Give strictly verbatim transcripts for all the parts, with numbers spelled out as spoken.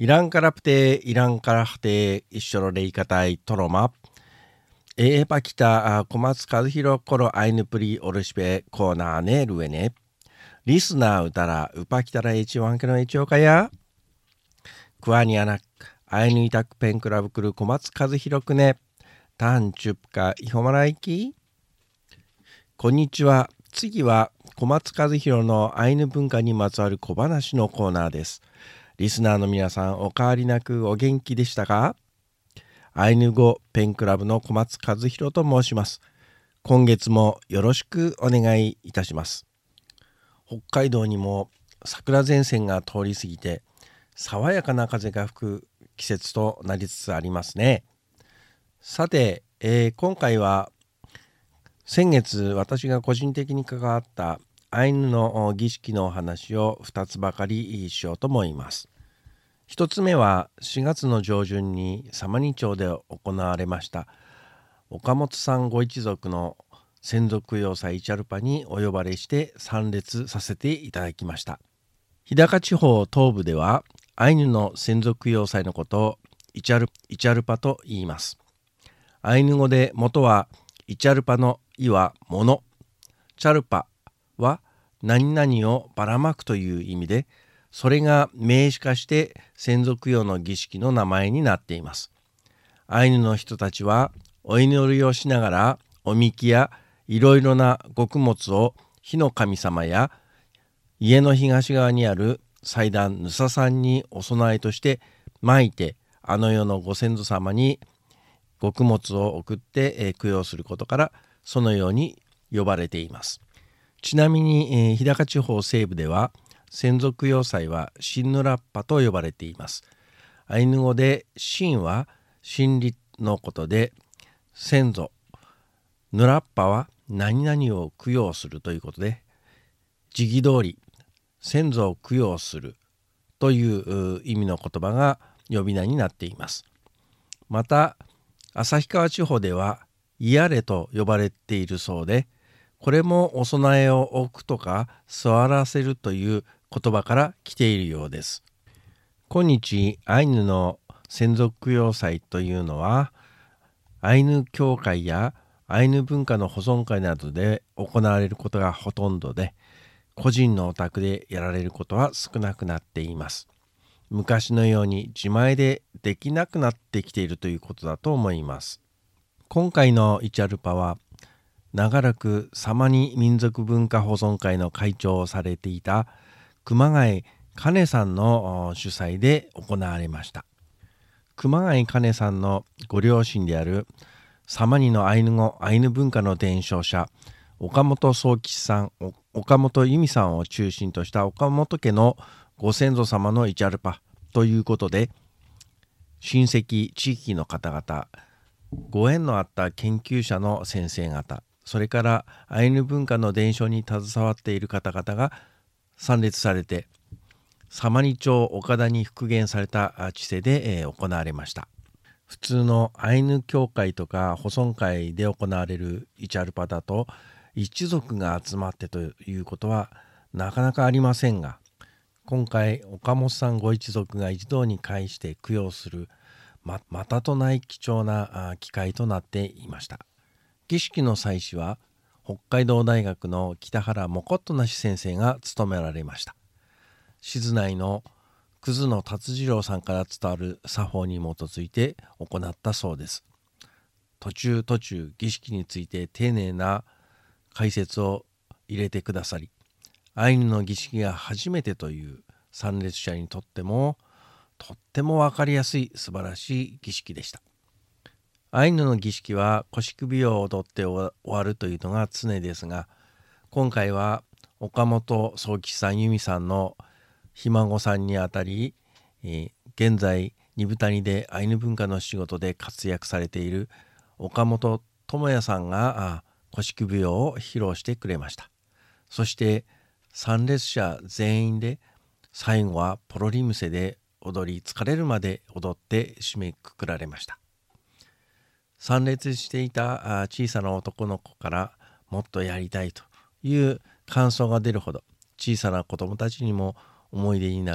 イランカラプテイランカラフテ一緒のレイカタイトロマエーパキタ小松和弘コロアイヌプリオルシペコーナーネルエネリスナーうたらウパキタラエチワンケのエチオカやクワニアナアイヌイタクペンクラブクル小松和弘くねタンチュプカイホマライキこんにちは。次は小松和弘のアイヌ文化にまつわる小話のコーナーです。リスナーの皆さんお変わりなくお元気でしたか？アイヌ語ペンクラブの小松和弘と申します。今月もよろしくお願いいたします。北海道にも桜前線が通り過ぎて爽やかな風が吹く季節となりつつありますね。さて、えー、今回は先月私が個人的に関わったアイヌの儀式のお話をふたつばかりしようと思います。ひとつめはしがつの上旬に様似町で行われました岡本さんご一族の先祖供養祭イチャルパにお呼ばれして参列させていただきました。日高地方東部ではアイヌの先祖供養祭のことをイチャル、イチャルパと言います。アイヌ語で元はイチャルパの意はもの、チャルパは何々をばらまくという意味で、それが名詞化して先祖供養の儀式の名前になっています。アイヌの人たちはお祈りをしながらおみきやいろいろな穀物を火の神様や家の東側にある祭壇ヌサさんにお供えとして撒いて、あの世のご先祖様に穀物を送って、えー、供養することからそのように呼ばれています。ちなみに、えー、日高地方西部では先祖供養祭はシンヌラッパと呼ばれています。アイヌ語でシンは真理のことで、先祖ヌラッパは何々を供養するということで、時期通り先祖を供養するという意味の言葉が呼び名になっています。また旭川地方ではイヤレと呼ばれているそうで、これもお供えを置くとか座らせるという言葉から来ているようです。今日アイヌの先祖供養祭というのはアイヌ教会やアイヌ文化の保存会などで行われることがほとんどで、個人のお宅でやられることは少なくなっています。昔のように自前でできなくなってきているということだと思います。今回のイチャルパは長らくサマニ民族文化保存会の会長をされていた熊谷カネさんの主催で行われました。熊谷カネさんのご両親であるサマニのアイヌ語アイヌ文化の伝承者岡本宗吉さん、岡本由美さんを中心とした岡本家のご先祖様のイチャルパということで、親戚地域の方々、ご縁のあった研究者の先生方、それからアイヌ文化の伝承に携わっている方々が参列されて、様似町岡田に復元された地勢で、えー、行われました。普通のアイヌ協会とか保存会で行われるイチャルパだと一族が集まってということはなかなかありませんが、今回岡本さんご一族が一堂に会して供養する ま, またとない貴重な機会となっていました。儀式の祭祀は北海道大学の北原もこっとなし先生が務められました。静内の葛野達次郎さんから伝わる作法に基づいて行ったそうです。途中途中儀式について丁寧な解説を入れてくださり、アイヌの儀式が初めてという参列者にとってもとっても分かりやすい素晴らしい儀式でした。アイヌの儀式は腰首を踊って終わるというのが常ですが、今回は岡本宗吉さん、由美さんのひ孫さんにあたり、えー、現在二部谷でアイヌ文化の仕事で活躍されている岡本智也さんが腰首舞を披露してくれました。そして参列者全員で最後はポロリムセで踊り疲れるまで踊って締めくくられました。参列していた小さな男の子からもっとやりたいという感想が出るほど、小さな子どもたちにも思い出になる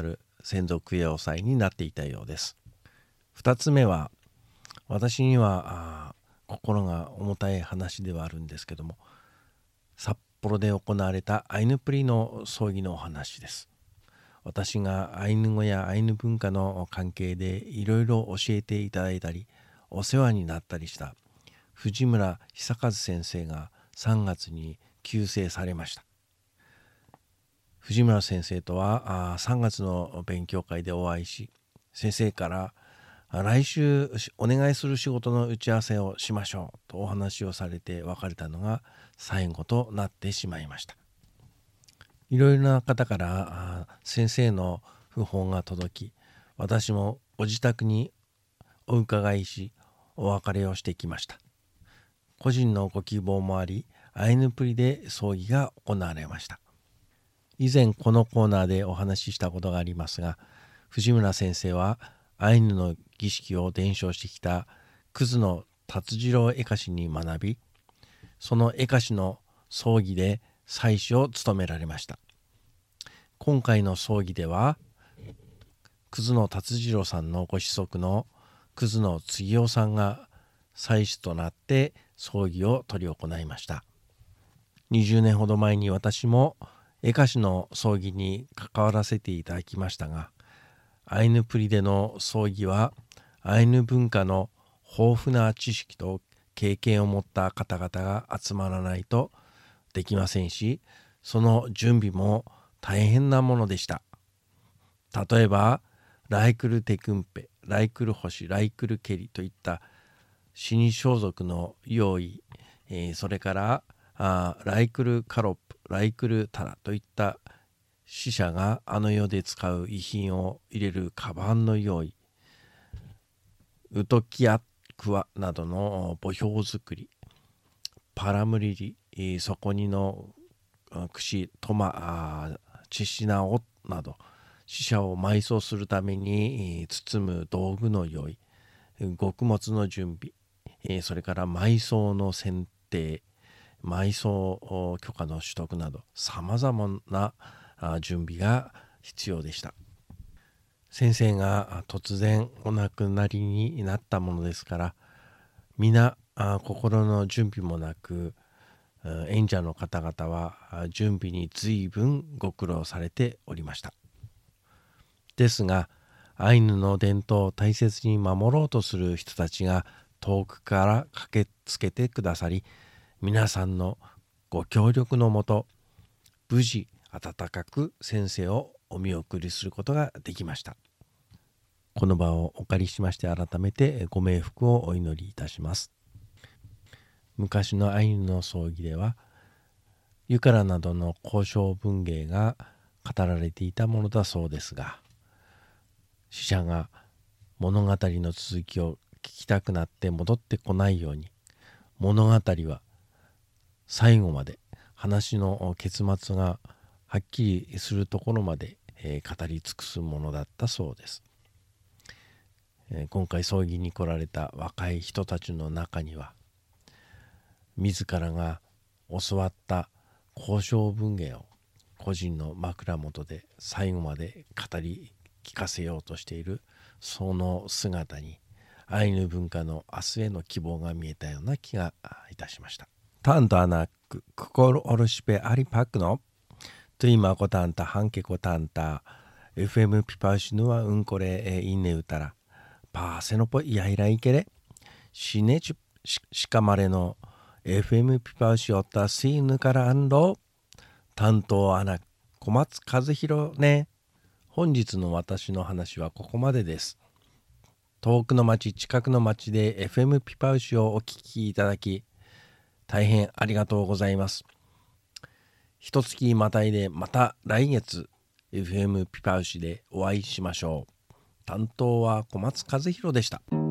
先祖供養祭になっていたようです。二つ目は、私には心が重たい話ではあるんですけども、札幌で行われたアイヌプリの葬儀のお話です。私がアイヌ語やアイヌ文化の関係でいろいろ教えていただいたりお世話になったりした藤村久和先生がさんがつに急逝されました。藤村先生とはさんがつの勉強会でお会いし、先生から来週お願いする仕事の打ち合わせをしましょうとお話をされて別れたのが最後となってしまいました。いろいろな方から先生の訃報が届き、私もご自宅にお伺いしお別れをしてきました。個人のご希望もあり、アイヌプリで葬儀が行われました。以前このコーナーでお話ししたことがありますが、藤村先生はアイヌの儀式を伝承してきた葛野達次郎絵歌師に学び、その絵歌師の葬儀で祭司を務められました。今回の葬儀では葛野達次郎さんのご子息の葛野次夫さんが祭司となって葬儀を執り行いました。にじゅうねんほど前に私も絵歌師の葬儀に関わらせていただきましたが、アイヌプリでの葬儀はアイヌ文化の豊富な知識と経験を持った方々が集まらないとできませんし、その準備も大変なものでした。例えばライクルテクンペ、ライクルホシ、ライクルケリといった死に装束の用意、えー、それからあライクルカロップ、ライクルタラといった死者があの世で使う遺品を入れるカバンの用意、ウトキアクワなどの墓標作り、パラムリリ、えー、底にの櫛、トマ、チシナオなど死者を埋葬するために包む道具の用意、穀物の準備、それから埋葬の選定、埋葬許可の取得などさまざまな準備が必要でした。先生が突然お亡くなりになったものですから、皆心の準備もなく、演者の方々は準備に随分ご苦労されておりました。ですが、アイヌの伝統を大切に守ろうとする人たちが遠くから駆けつけてくださり、皆さんのご協力のもと、無事温かく先生をお見送りすることができました。この場をお借りしまして、改めてご冥福をお祈りいたします。昔のアイヌの葬儀では、ユカラなどの交渉文芸が語られていたものだそうですが、死者が物語の続きを聞きたくなって戻ってこないように、物語は最後まで話の結末がはっきりするところまで、えー、語り尽くすものだったそうです。えー、今回葬儀に来られた若い人たちの中には、自らが教わった交渉文芸を個人の枕元で最後まで語り聞かせようとしているその姿に、アイヌ文化の明日への希望が見えたような気がいたしました。タンとアナククコルオルシペアリパクのトゥイマコタンタハンケコタンタ エフエム ピパウシヌはうんこれインネウタラパーセノポイヤイライケレシネチシカマレの エフエム ピパウシオタシーヌからアンロ担当アナ小松和弘ね。本日の私の話はここまでです。遠くの町、近くの町で エフエム ピパウシをお聞きいただき、大変ありがとうございます。一月またいでまた来月 エフエム ピパウシでお会いしましょう。担当は小松和弘でした。